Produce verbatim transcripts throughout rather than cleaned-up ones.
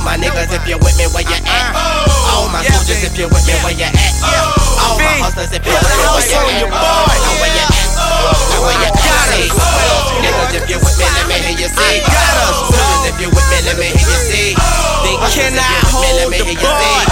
my niggas, if you're with me, where you at? All my soldiers, if you're with me, where you at? All my hustlers, if you're with me, where you at? Now where you at? Now where you at? Niggas, if you're with me, let me hear you say. Soldiers, if you're with me, let me hear you say. They cannot hold the boy.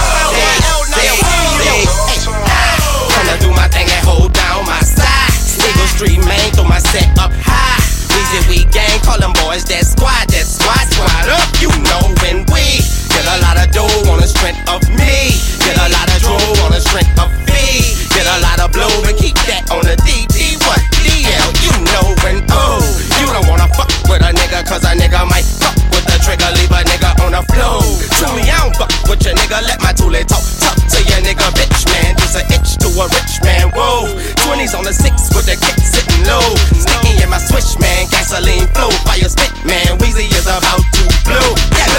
Tryna do my thing and hold down my side. Eagle Street, man, throw my set up high. Weezy, we gang, call them boys that squad, that squad, squad up. You know when we get a lot of dough on the strength of me, get a lot of dough on the strength of fee, get a lot of blow and keep that on the D D. What D L? You know when oh, you don't wanna fuck with a nigga, cause a nigga might fuck with the trigger, leave a nigga on the floor. Truly, I don't fuck with your nigga, let my toolie talk, talk to your nigga, bitch, man. Just an itch to a rich man, whoa. twenties on the six with the kick sitting low. Sticky in my switch, man, gasoline flow, fire spit, man. Weezy is about to blow.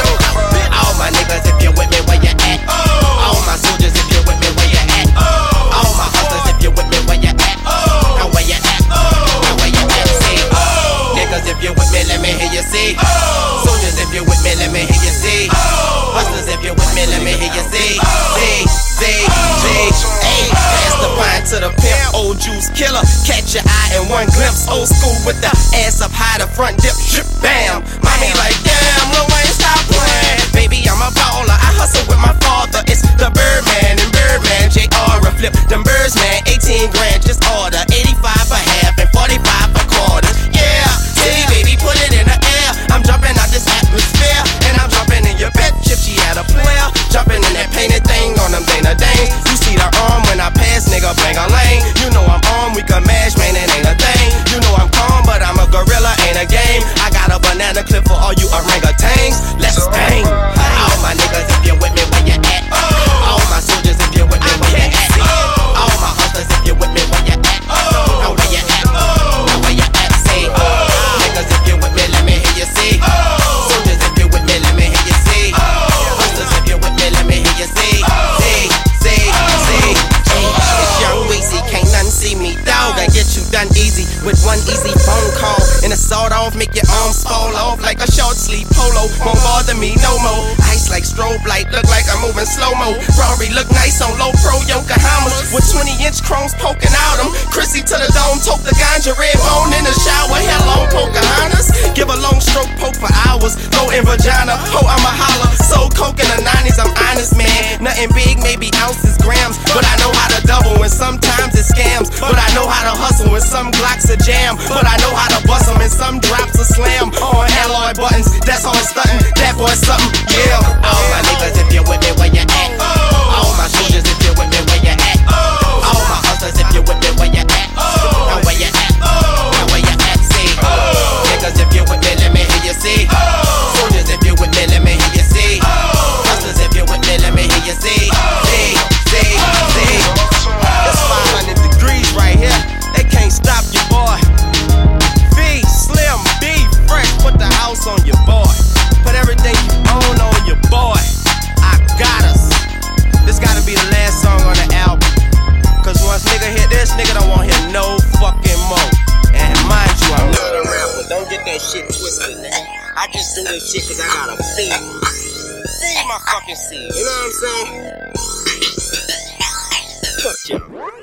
Yeah, all my niggas, if you're with me, where you at? All my soldiers, if you're with me, where you at? All my hustlers, if you're with me, where you at? Now where you at? Now where you at? Say, niggas, if you're with me, let me hear you say. Soldiers, if you're with me, let me hear you say. Hustlers, if you're with me, let me hear you say. Say, say, say, hey, pass the pine to the pimp, old juice killer. Catch your eye in one glimpse, old school with the ass up high, the front dip, drip, bam. Mommy like, damn, Lil Wayne, stop playing. Baby, I'm a baller, I hustle with my father. It's the Birdman and Birdman, J R a flip. Them birds, man, eighteen grand, just order. eighty-five for half and forty-five for quarters. Yeah, city baby, put it in the air. I'm jumping out this atmosphere, and I'm jumping in your bitch if she had a player. Jumping in that painted thing on them Dana Danes. You see the arm when I pass, nigga, bang a lane. You know I'm on, we can mash, man, it ain't a thing. You know I'm calm, but I'm a gorilla, ain't a game. I got a banana clip for all you orangutans. Let's bang. All my niggas, if you're with me, where you at? All my soldiers, if you're with me, where you at? All my hustlers, if you're with me, where you at? Now where you at? Now where you at? Say, niggas, if you're with me, let me hear you say. Soldiers, if you're with me, let me hear you say. Hustlers, if you're with me, let me hear you say. Say, say, say. It's Young Weezy, can't none see me, dog. I get you done easy with one easy phone call. And a sawed off, make your arms fall off like a short sleeve polo. Won't bother me no more. Ice like strobe light, look like I'm moving slow mo. Rory look nice on low pro Yokohamas with twenty inch chromes poking out them. Chrissy to the dome, toke the ganja, red bone in the shower. Hello, Pocahontas. Give a long stroke, poke for hours. Low in vagina, ho, I'm a holler. So coke in the nineties, I'm honest, man. Nothing big, maybe ounces, grams. But I know how to double and sometimes it's scams. But I know how to hustle and some Glocks a jam. But I know how to bust them and some drops a slam. On alloy buttons, that's all it's stunting. That boy something, yeah. All my niggas, if you're with me, where you at? All my soldiers, if you're with me, where you at? All my hustlers, if you're with me, where you at? Now where you at? Now where you at? Say, niggas, if you're with me, let me hear you say. Soldiers, if you're with me, let me hear you say. Hustlers, if you're with me, let me hear you say. Say, say, say. It's five hundred degrees right here. They can't stop you, boy. V, Slim, B, Fresh, put the house on your boy. Put everything you own on your boy. I got us. This gotta be the last song on the album. Cause once nigga hit this, nigga don't want to hear no fucking more. And mind you, I'm not a rapper. Don't get that shit twisted, nigga. I just do this shit cause I got a feed. Feed my fucking seed. You know what I'm saying? Fuck you.